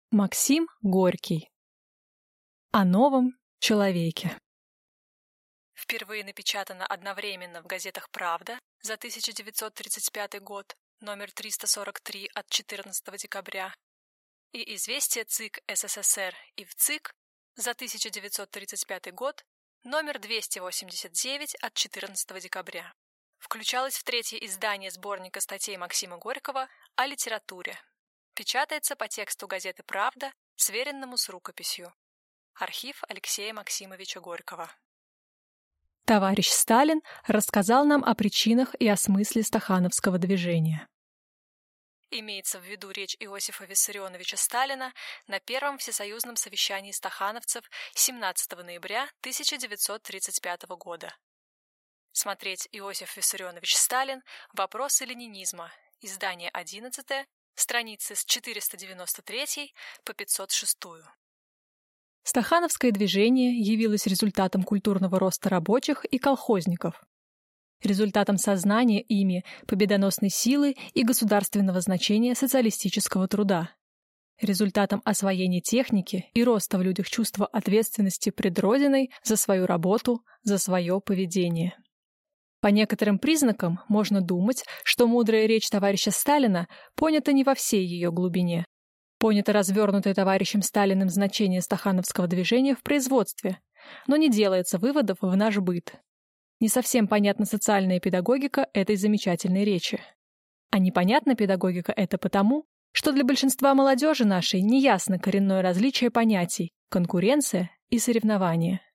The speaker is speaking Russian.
Максим Горький. О новом человеке. Впервые напечатано одновременно в газетах «Правда» за 1935 год, номер 343 от 14 декабря, и «Известия ЦИК СССР» и в ЦИК за 1935 год, номер 289 от 14 декабря. Включалось в третье издание сборника статей Максима Горького о литературе. Печатается по тексту газеты «Правда», сверенному с рукописью. Архив Алексея Максимовича Горького. Товарищ Сталин рассказал нам о причинах и о смысле стахановского движения. Имеется в виду речь Иосифа Виссарионовича Сталина на Первом всесоюзном совещании стахановцев 17 ноября 1935 года. Смотреть Иосиф Виссарионович Сталин «Вопросы ленинизма», издание 11, страницы с 493 по 506. Стахановское движение явилось результатом культурного роста рабочих и колхозников, результатом сознания ими победоносной силы и государственного значения социалистического труда, результатом освоения техники и роста в людях чувства ответственности пред Родиной за свою работу, за свое поведение. По некоторым признакам можно думать, что мудрая речь товарища Сталина понята не во всей ее глубине. Понято развернутое товарищем Сталиным значение стахановского движения в производстве, но не делается выводов в наш быт. Не совсем понятна социальная педагогика этой замечательной речи. А непонятна педагогика это потому, что для большинства молодежи нашей неясно коренное различие понятий – конкуренция и соревнование.